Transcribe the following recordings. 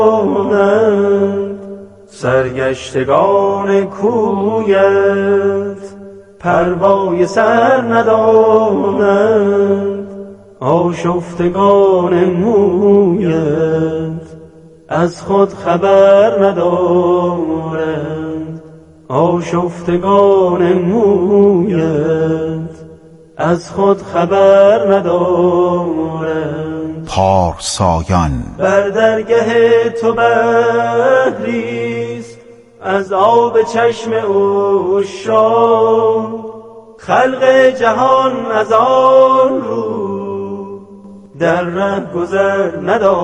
سرگشتگان کویت پروای سر ندانند، آشفتگان مویت از خود خبر ندارند، آشفتگان مویت از خود خبر ندارند. پارسایان بر درگه تو بحریست از آب چشم عشاق، خلق جهان از آن رو در ره گذر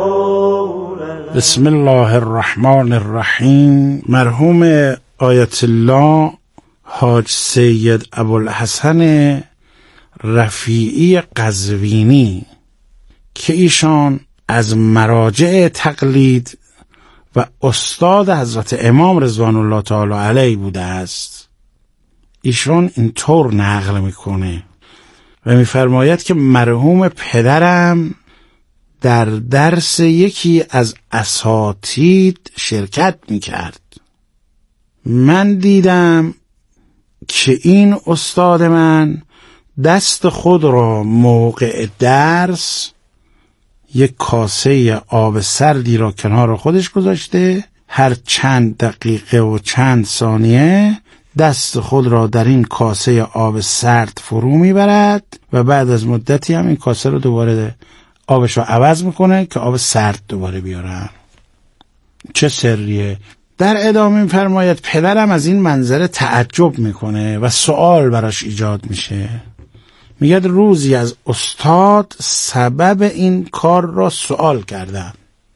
ندارد. بسم الله الرحمن الرحیم. مرحوم آیت الله حاج سید ابوالحسن رفیعی قزوینی که ایشان از مراجع تقلید و استاد حضرت امام رضوان الله تعالی علیه بوده است، ایشان اینطور نقل میکنه و میفرماید که مرحوم پدرم در درس یکی از اساتید شرکت میکرد. من دیدم که این استاد من دست خود را موقع درس یک کاسه آب سردی را کنار خودش گذاشته، هر چند دقیقه و چند ثانیه دست خود را در این کاسه آب سرد فرو میبرد و بعد از مدتی هم این کاسه رو دوباره آبش رو عوض میکنه که آب سرد دوباره بیارن. چه سریه؟ در ادامه میفرماید پدرم از این منظره تعجب میکنه و سوال براش ایجاد میشه. میگه روزی از استاد سبب این کار را سوال کردم،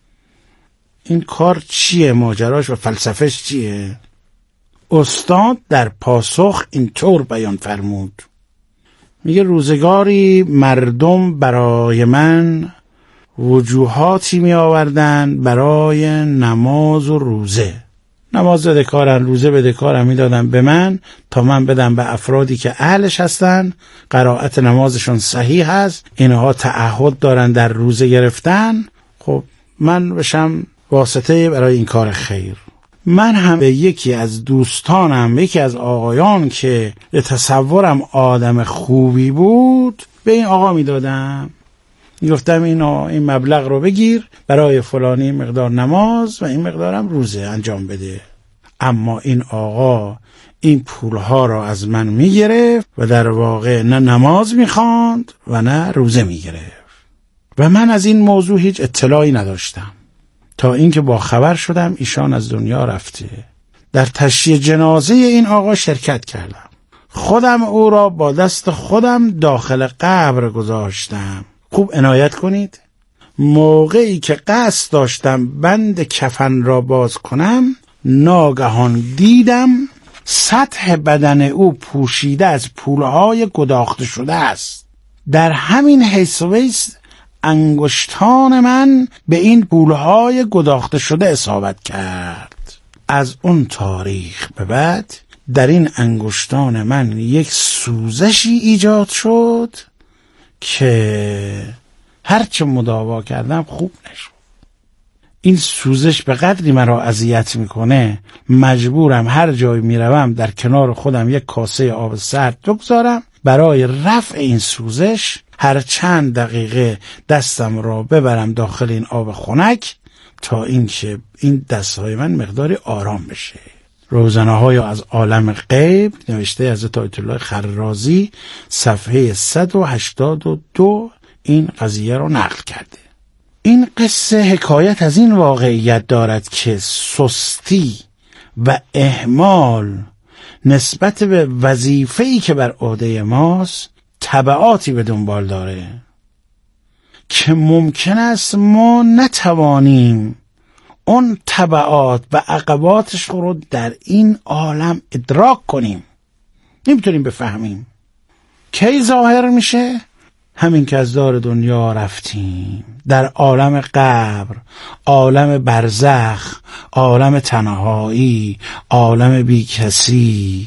این کار چیه، ماجراش و فلسفهش چیه؟ استاد در پاسخ اینطور بیان فرمود، میگه روزگاری مردم برای من وجوهاتی می آوردن برای نماز و روزه. نماز بده کارن، روزه بده کارن میدادن به من تا من بدم به افرادی که اهلش هستن، قرائت نمازشون صحیح هست، اینها تعهد دارن در روزه گرفتن، خب من بشم واسطه برای این کار خیر. من هم به یکی از دوستانم، یکی از آقایان که تصورم آدم خوبی بود، به این آقا میدادم، میگفتم این مبلغ رو بگیر برای فلانی مقدار نماز و این مقدارم روزه انجام بده. اما این آقا این پولها را از من میگرفت و در واقع نه نماز میخواند و نه روزه میگرفت و من از این موضوع هیچ اطلاعی نداشتم تا اینکه با خبر شدم ایشان از دنیا رفته. در تشییع جنازه این آقا شرکت کردم، خودم او را با دست خودم داخل قبر گذاشتم. خوب عنایت کنید، موقعی که قصد داشتم بند کفن را باز کنم، ناگهان دیدم سطح بدن او پوشیده از پولهای گداخته شده است. در همین حیث و حیث انگشتان من به این پولهای گداخته شده اصابت کرد. از اون تاریخ به بعد در این انگشتان من یک سوزشی ایجاد شد که هرچه مداوا کردم خوب نشد. این سوزش به قدری مرا اذیت میکنه مجبورم هر جای میروم در کنار خودم یک کاسه آب سرد بگذارم برای رفع این سوزش، هر چند دقیقه دستم را ببرم داخل این آب خنک تا اینکه این دستهای من مقداری آرام بشه. روزنه های از عالم غیب نوشته حضرت آیت الله خرازی صفحه 182 این قضیه رو نقل کرده. این قصه حکایت از این واقعیت دارد که سستی و اهمال نسبت به وظیفه‌ای که بر عهده ماست تبعاتی به دنبال داره که ممکن است ما نتوانیم اون تبعات و عقباتش رو در این عالم ادراک کنیم، نمیتونیم بفهمیم. کی ظاهر میشه؟ همین که از دار دنیا رفتیم، در عالم قبر، عالم برزخ، عالم تنهایی، عالم بی کسی،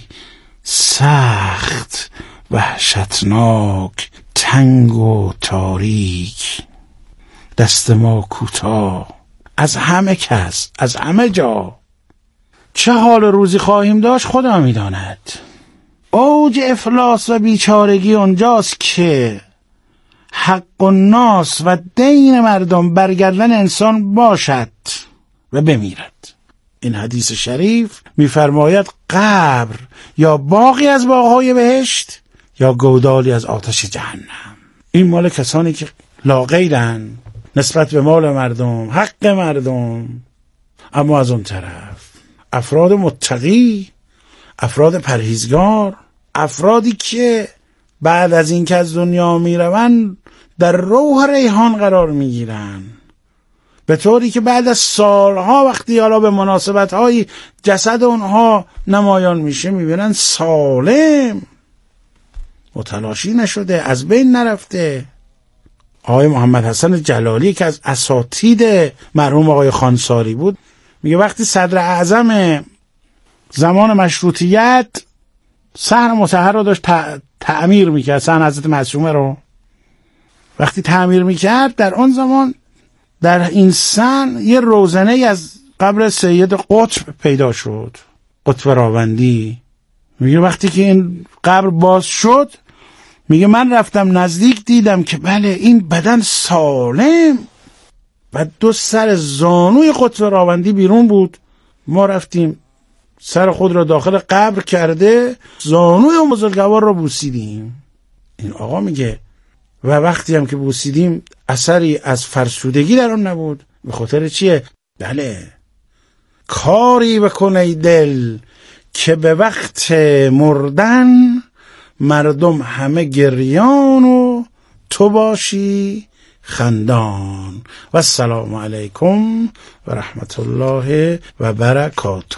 سخت، وحشتناک، تنگ و تاریک، دست ما کوتاه، از همه کس، از همه جا. چه حال روزی خواهیم داشت خدا میداند. اوج افلاس و بیچارگی اونجاست که حق الناس و دین مردم برگردن انسان باشد و بمیرد. این حدیث شریف میفرماید قبر یا باغی از باغهای بهشت یا گودالی از آتش جهنم. این مال کسانی که لاغیرن نسبت به مال مردم، حق مردم. اما از اون طرف افراد متقی، افراد پرهیزگار، افرادی که بعد از این که از دنیا میروند در روح ریحان قرار میگیرن، به طوری که بعد از سالها وقتی حالا به مناسبت‌های جسد اونها نمایان میشه میبینن سالم، متلاشی نشده، از بین نرفته. آقای محمد حسن جلالی که از اساتید مرحوم آقای خانساری بود میگه وقتی صدر اعظم زمان مشروطیت صحن مطهر رو داشت تعمیر میکرد، صحن حضرت معصومه رو وقتی تعمیر میکرد، در آن زمان در این صحن یه روزنه از قبر سید قطب پیدا شد، قطب راوندی. میگه وقتی که این قبر باز شد، میگه من رفتم نزدیک دیدم که بله این بدن سالم و 2 سر زانوی قطب راوندی بیرون بود. ما رفتیم سر خود را داخل قبر کرده زانوی اون بزرگوار را بوسیدیم. این آقا میگه و وقتی هم که بوسیدیم اثری از فرسودگی در آن نبود. به خاطر چیه؟ بله کاری بکن ای دل که به وقت مردن مردم همه گریان و تو باشی خندان. و السلام علیکم و رحمت الله و برکاته.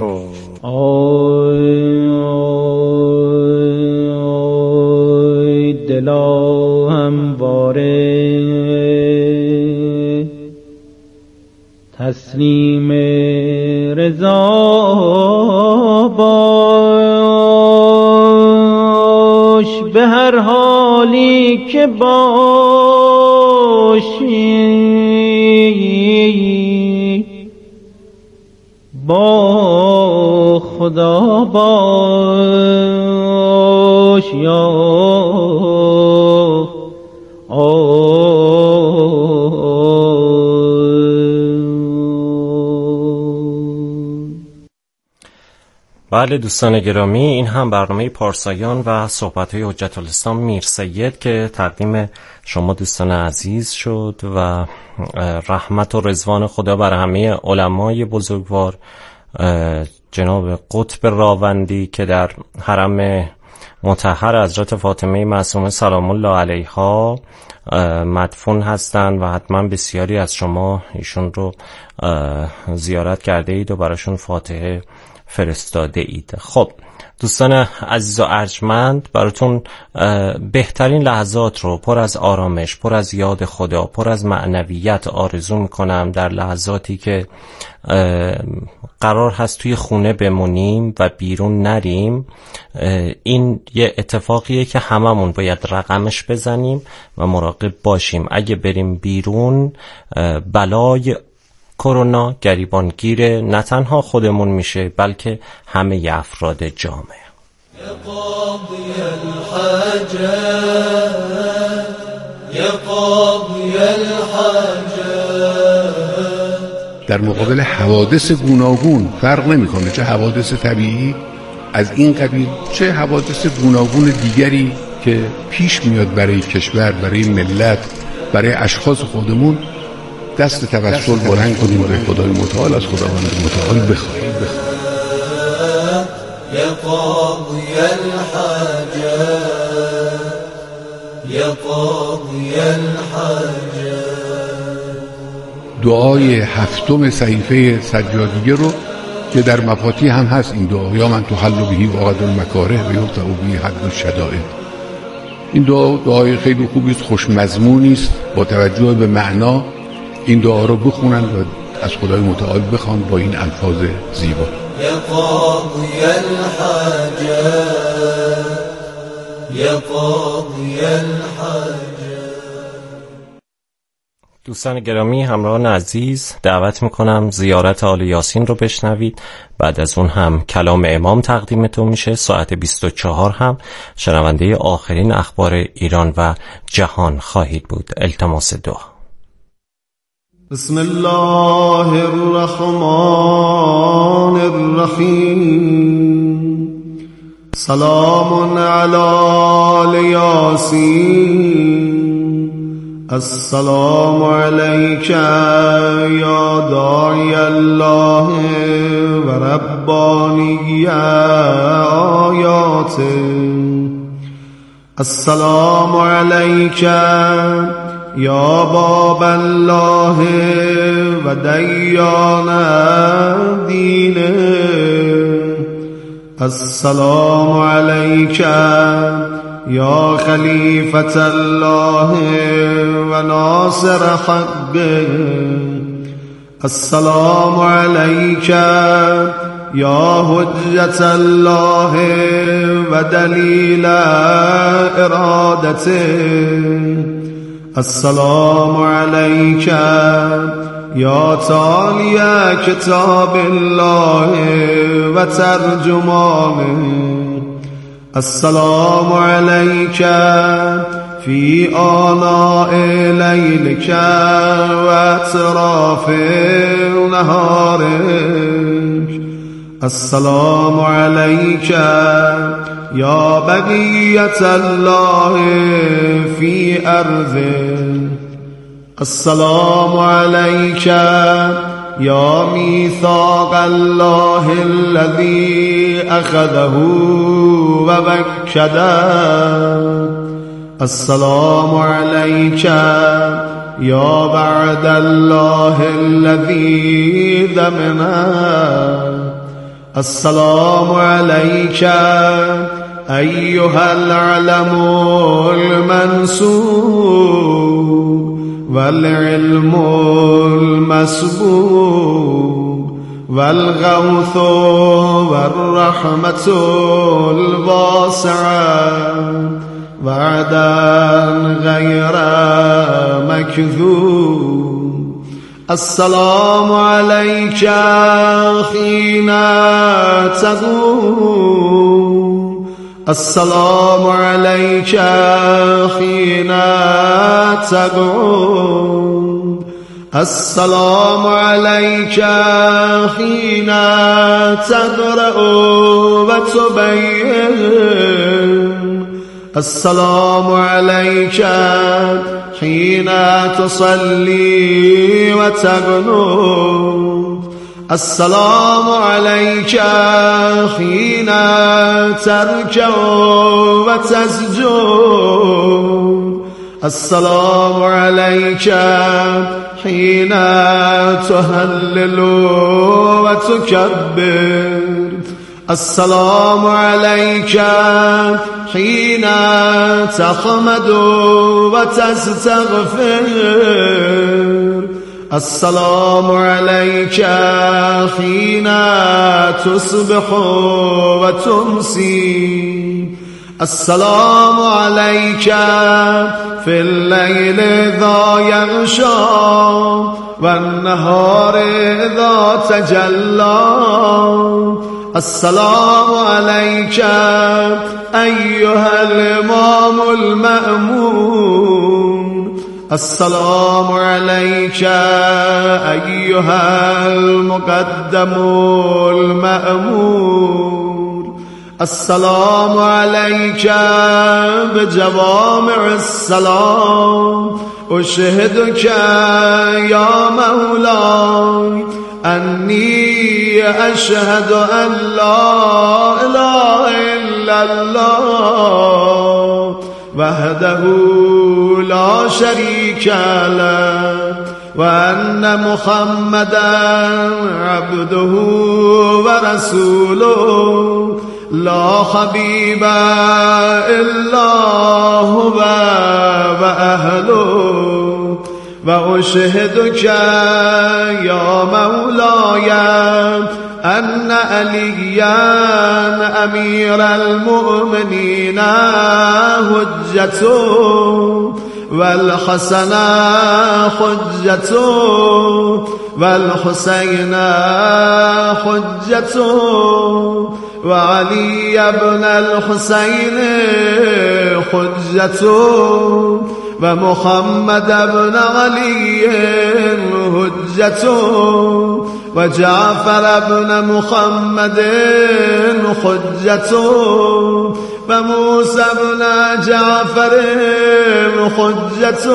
آی دلا همواره تسلیم رضا باش، به هر حالی که باشی با خدا باش یا بله دوستان گرامی، این هم برنامه پارسایان و صحبت‌های حجت الاسلام میر سید که تقدیم شما دوستان عزیز شد و رحمت و رضوان خدا بر همه علمای بزرگوار، جناب قطب راوندی که در حرم مطهر حضرت فاطمه معصومه سلام الله علیها مدفون هستند و حتما بسیاری از شما ایشون رو زیارت کرده اید و براشون فاتحه فرستاده اید. خب دوستان عزیز و ارجمند، براتون بهترین لحظات رو پر از آرامش، پر از یاد خدا، پر از معنویت آرزو میکنم در لحظاتی که قرار هست توی خونه بمونیم و بیرون نریم. این یه اتفاقیه که هممون باید رقمش بزنیم و مراقب باشیم. اگه بریم بیرون بلای کرونا گریبانگیر نه تنها خودمون میشه بلکه همه افراد جامعه. یا قاضی الحاجات یا قاضی الحاجات. در مقابل حوادث گوناگون فرق نمیکنه، چه حوادث طبیعی از این قبیل چه حوادث گوناگون دیگری که پیش میاد برای کشور، برای ملت، برای اشخاص خودمون، دست توسل بلند کنیم به خدای متعال، از خداوند متعال بخواهیم. یا قاضی الحاجات یا قاضی الحاجات. دعای 7 صحیفه سجادیه رو که در مفاتیح هم هست این دعا، یا من تحل بهی وقد المکاره و یقطع بهی حد الشدائد. این دعای خیلی خوبی است، خوش مضمونی است، با توجه به معنا این دعا رو بخونن و از خدای متعال بخوان با این الفاظ زیبا. یا قاضی الحاجات یا قاضی الحاجات. دوستان گرامی، همراهان عزیز، دعوت میکنم زیارت آل یاسین رو بشنوید. بعد از اون هم کلام امام تقدیمتون میشه. ساعت 24 هم شنونده آخرین اخبار ایران و جهان خواهید بود. التماس دعا. بسم الله الرحمن الرحیم. سلام علی یاسین. السلام علیک یا داعی الله و ربانی آیات. السلام علیک یا باب الله و دیان دینه. السلام علیک یا خلیفة الله و ناصر حقه. السلام علیک یا حجة الله و دلیل ارادته. السلام علیک یا تالی کتاب الله و ترجمانه. السلام علیک فی آلاء لیلک و اطراف نهارک. السلام علیک یا بقیت الله فی ارضه. السلام علیک یا میثاق الله الذی اخذه و وکده. السلام علیک یا بعد الله الذی ضمنه. السلام علیک ایها العلم المنصور والعلم المسبوق والغوث والرحمة الواسعة وعدا غير مكذوب. السلام عليك حين تقوم. السلام عليك حين تقعد. السلام عليك حين تقرأ وتبين. السلام عليك حين تصلي وتقنت. السلام عليك حين تركع وتسجد. السلام عليك حين تهلل وتكبر. السلام عليك حين تحمد وتستغفر. السلام عليك حين تصبح وتمسي. السلام عليك في الليل إذا يغشى والنهار إذا تجلى. السلام عليك أيها الإمام المأمون. السلام عليك أيها المقدم المأمور. السلام عليك بجوامع السلام. أشهدك يا مولاي أني أشهد أن لا إله إلا الله وحده لا شريك له وأن محمدا عبده ورسوله لا حبيب إلا هو وأهله. وأشهدك يا مولاي أن عليا أمير المؤمنين حجته والحسن حجة والحسين حجة وعلي بن الحسين حجة ومحمد بن علي حجة وجعفر بن محمد حجة وموسى بن جعفر حجة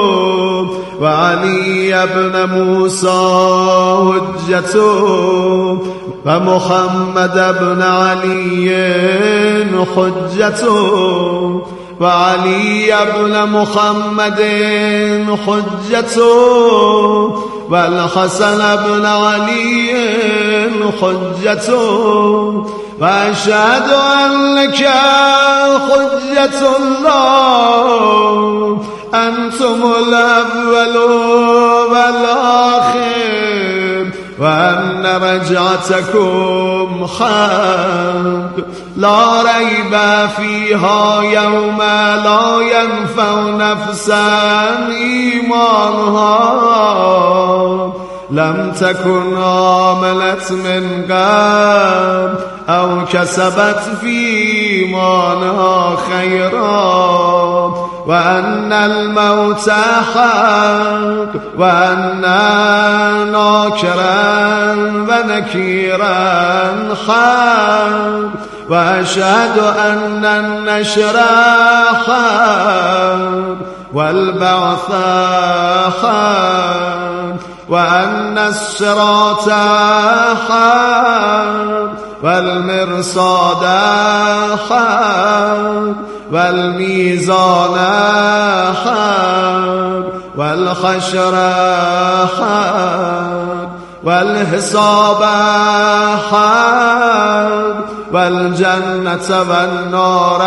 وعلي بن موسى حجة ومحمد بن علي حجة وعلي بن محمد حجة والحسن بن علي حجة وأشهد أنك حجة الله أنتم الأول والآخر وأن رجعتكم حق لا ريب فيها يوم لا ينفع نفسا إيمانها لم تكن عاملت من قبل أو كسبت في إيمانها خيرا وأن الموت حق وأن ناكرا ونكيرا حق وأشهد أن النشر حق والبعث حق وأن الصراط حق والمرصاد حق والميزان حق والحشر حق والحساب حق والجنة والنار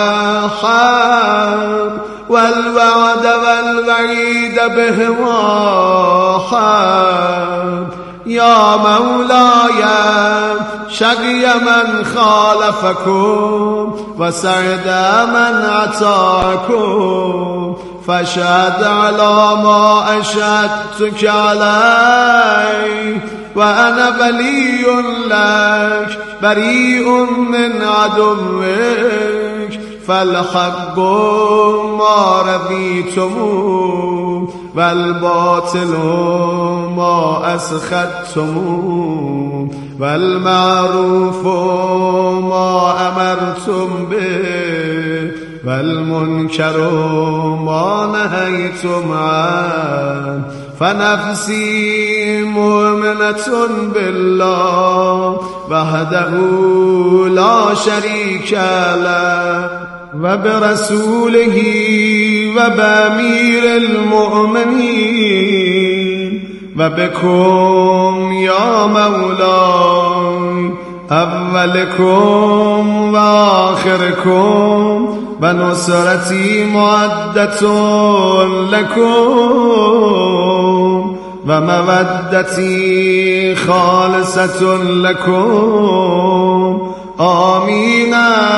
حق والوعد والوعيد بهما حق يا مولاي شقي من خالفكم وسعد من عطاكم فاشهد على ما أشهدتك عليه وأنا ولي لك بريء من عدوك فالحق ما رضيتم والباطل ما أسخطتم والمعروف ما أمرتم به والمنكر ما نهيتم عنه فنفسي مؤمنة بالله وحده لا شريك له وبرسوله وبأمير المؤمنين وبكم يا مولاي أولكم وآخركم ونصرتي معدة لكم ومودتي خالصة لكم آمين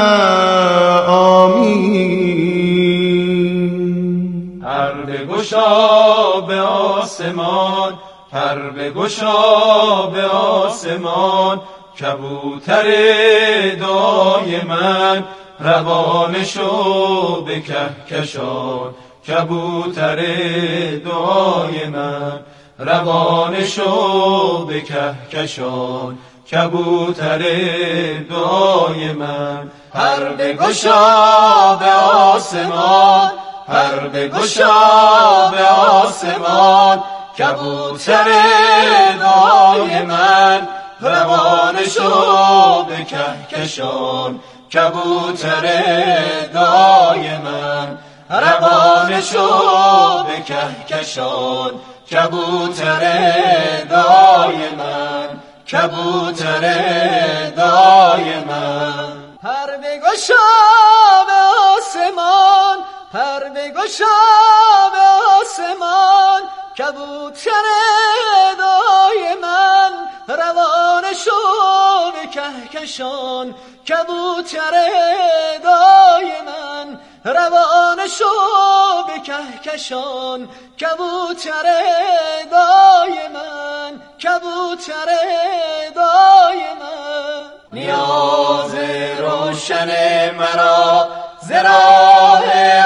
آمین. پر بگشا به آسمان، پر بگشا به آسمان، کبوتر دعای من روانه شو به کهکشان. کبوتر دعای من روانه شو به کهکشان. کبوتر دعای من پر بگشا به آسمان، پر بگشا به آسمان، کبوتر دعای من روانه شو به کهکشان. کبوتر دعای من روانه شو به کهکشان. کبوتر دعای من، کبوتر دعای من پر بگشا به آسمان، پر بگشا به آسمان، کبوتر دعای من روانه شو به کهکشان. کبوتر دعای من روانه شو به کهکشان کبوتر دای من، کبوتر دای من. نیاز روشن مرا ز راه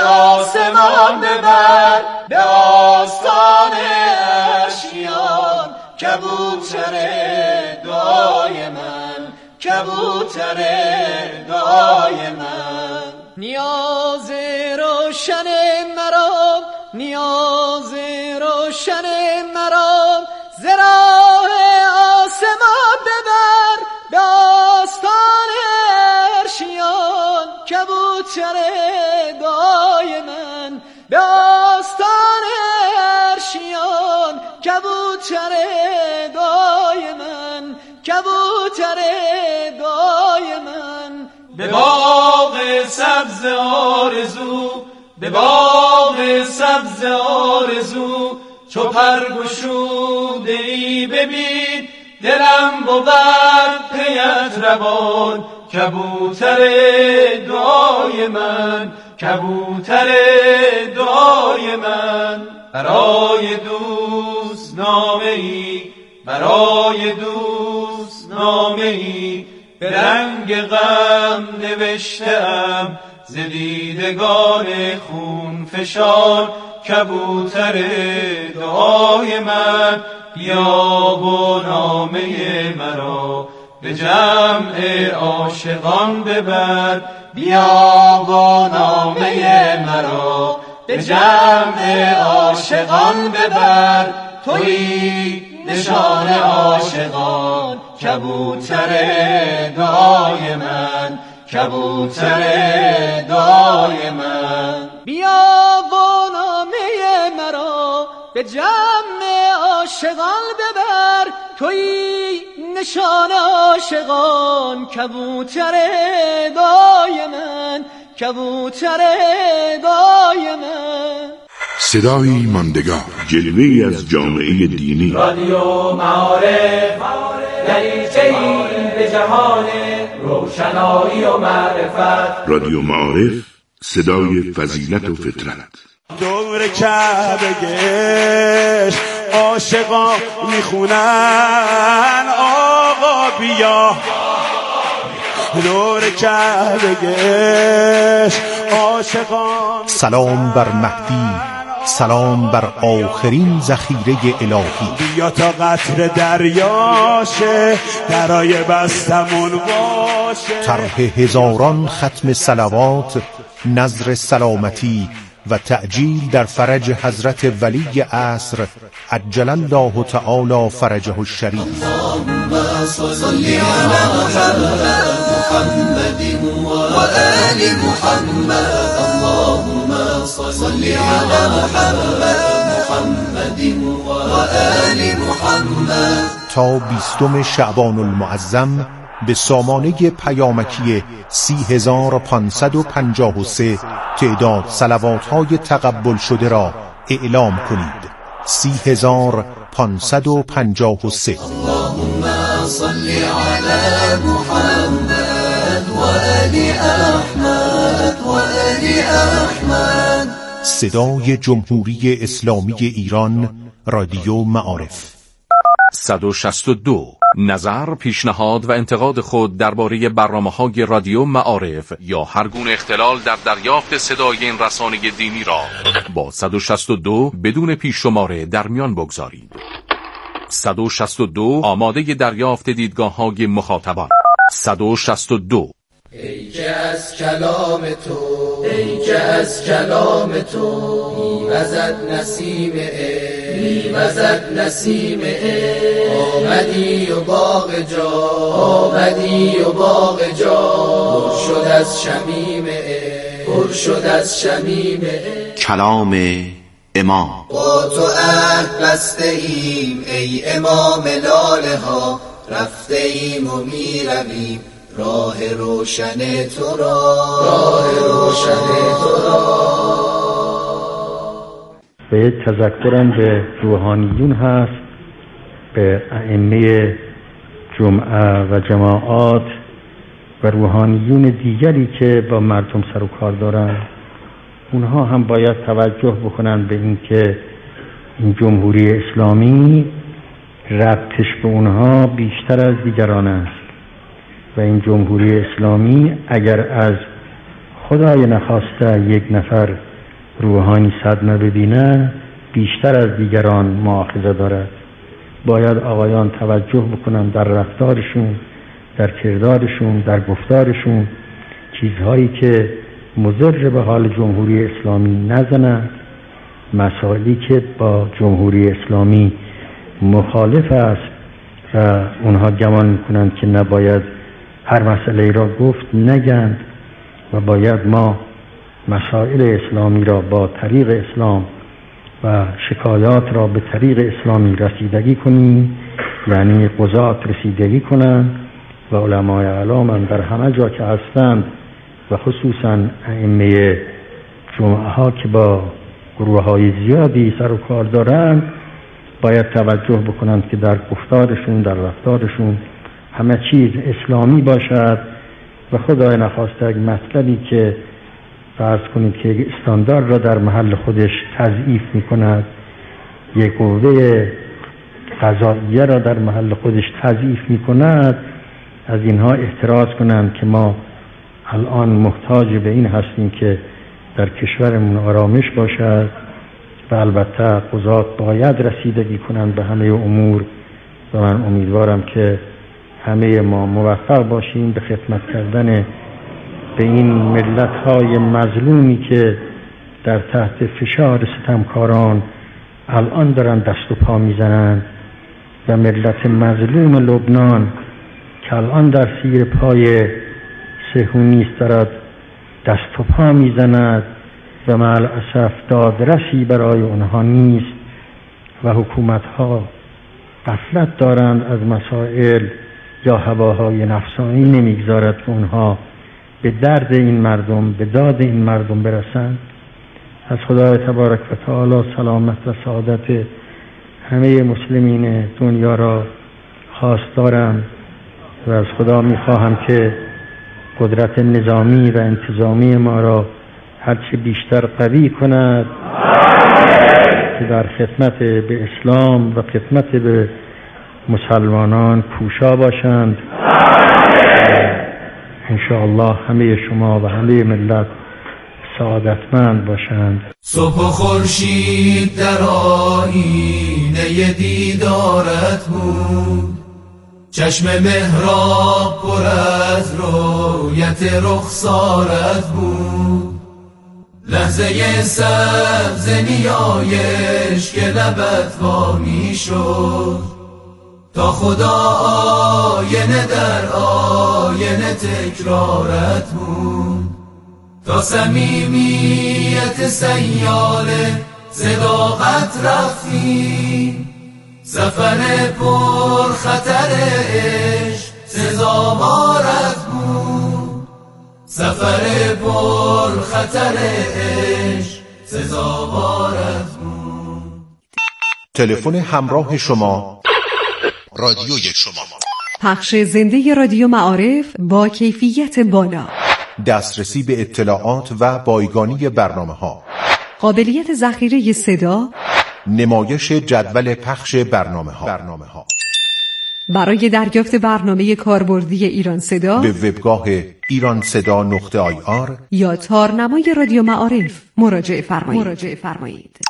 آسمان ببر، به آستان اشیان کبوتر دای من، کبوتر دای من. نیاز روشن مرا، نیاز روشن مرا ز راه آسمان ببر، به آستان ارشیان کبوتر دای من، به آستان ارشیان کبوتر دای من، کبوتر دای من. به باغ سبز آرزو، به باغ سبز آرزو چو پرگشوده ای ببین، دلم بود پیت روان کبوتر دای من، کبوتر دای من. برای دوست نامه ای، برای دوست نامه ای به رنگ غم نوشتم ز دیدگان خون فشان کبوتر دعای من. بیا و نامه مرا به جمع عاشقان ببر، بیا و نامه مرا به جمع عاشقان ببر. تویی نشان عاشقان کبوتر دای من، کبوتر دای من. بیا و نامه مرا به جمع عاشقان ببر، تویی نشان عاشقان کبوتر دای من، کبوتر دای من. صدایی ماندگار، جلوه‌ای از جامعه دینی. رادیو معارف دریچه‌ای به جهان روشنایی و معرفت. رادیو معارف، صدای فضیلت و فطرت. دور کعبه گشت عاشقا میخونن آقا بیا. دور کعبه گشت عاشقا. سلام بر مهدی، سلام بر آخرین ذخیره الهی. بیا تا قطر دریاشه درای بستمون باشه. طرح هزاران ختم صلوات، نظر سلامتی و تعجیل در فرج حضرت ولی عصر عجل الله تعالی فرجه الشریف. اللهم صل على محمد و آل محمد. اللهم صل على محمد و آل محمد. تا 20 شعبان المعظم به سامانه پیامکی 30553 تعداد صلوات‌های تقبل شده را اعلام کنید. 30553. اللهم صل على محمد و آل احمد و آل احمد. صدای جمهوری اسلامی ایران، رادیو معارف. 162. نظر، پیشنهاد و انتقاد خود درباره برنامه‌های رادیو معارف یا هر گونه اختلال در دریافت صدای این رسانه دینی را با 162 بدون پیش شماره در میان بگذارید. 162 آماده دریافت دیدگاه‌های مخاطبان. 162 ای که از کلام تو، ای که از کلام تو میوزد نسیم میوزد نسیم آمدی و باغ جا، آمدی و باغ جا پر شد از شمیم پر شد از شمیم کلام امام. با تو عهد بسته ایم ای امام لاله ها، رفته ایم و میرویم راه روشن تو را، راه روشن تو را. به تذکرم به روحانیون هست، به ائمه جمعه و جماعات و روحانیون دیگری که با مردم سر و کار دارن اونها هم باید توجه بکنن به این که این جمهوری اسلامی ربطش به اونها بیشتر از دیگران است و این جمهوری اسلامی اگر از خدای نخواسته یک نفر روحانی صدمه ببینه بیشتر از دیگران مؤاخذه دارد. باید آقایان توجه بکنن در رفتارشون، در کردارشون، در گفتارشون، چیزهایی که مضر به حال جمهوری اسلامی نزنند، مسائلی که با جمهوری اسلامی مخالف است و اونها گمان میکنند که نباید هر مسئله را گفت نگند و باید ما مسائل اسلامی را با طریق اسلام و شکایات را به طریق اسلامی رسیدگی کنیم، یعنی قضات رسیدگی کنند و علمای اعلام در همه جا که هستند و خصوصا ائمه جمعه ها که با گروه های زیادی سر و کار دارند باید توجه بکنند که در گفتارشون، در رفتارشون همه چیز اسلامی باشد و خدای نخواسته یک مطلبی که فرض کنید که یک استاندارد را در محل خودش تضعیف می کند، یک قوه قضاییه را در محل خودش تضعیف می کند، از اینها احتراز کنند که ما الان محتاج به این هستیم که در کشورمون آرامش باشد و البته قضات باید رسیدگی کنند به همه امور و من امیدوارم که همه ما موفق باشیم به خدمت کردن به این ملت‌های مظلومی که در تحت فشار ستمکاران الان دارن دست و پا میزنند و ملت مظلوم لبنان که الان در زیر پای صهیونیست دارد دست و پا میزند و مع الاسف دادرسی برای اونها نیست و حکومت‌ها غفلت دارند از مسائل یا هواهای نفسانی نمیگذارد که اونها به درد این مردم، به داد این مردم برسند. از خدای تبارک و تعالی سلامت و سعادت همه مسلمین دنیا را خواستارم و از خدا میخواهم که قدرت نظامی و انتظامی ما را هرچه بیشتر قوی کند که در خدمت به اسلام و خدمت به مسلمانان کوشا باشند. انشاءالله همه شما و همه ملت سعادتمند باشند. صبح و خورشید در آیینه دیدارت بود، چشم محراب پر از رویت رخسارت بود، لحظه سبز نیایش که لبت وا می شد تا خدا آینه در آینه تکرارت بود، تا صمیمیت سیاله صداقت رفتی، سفر پر خطر عشق سزاوارت بود، سفر پر خطر عشق سزاوارت بود. تلفن همراه شما رادیوی شما، پخش زنده رادیو معارف با کیفیت بالا، دسترسی به اطلاعات و بایگانی برنامه‌ها، قابلیت ذخیره صدا، نمایش جدول پخش برنامه‌ها. برای دریافت برنامه کاربردی ایران صدا به وبگاه ایرانصدا.ir یا تارنمای رادیو معارف مراجعه فرمایید.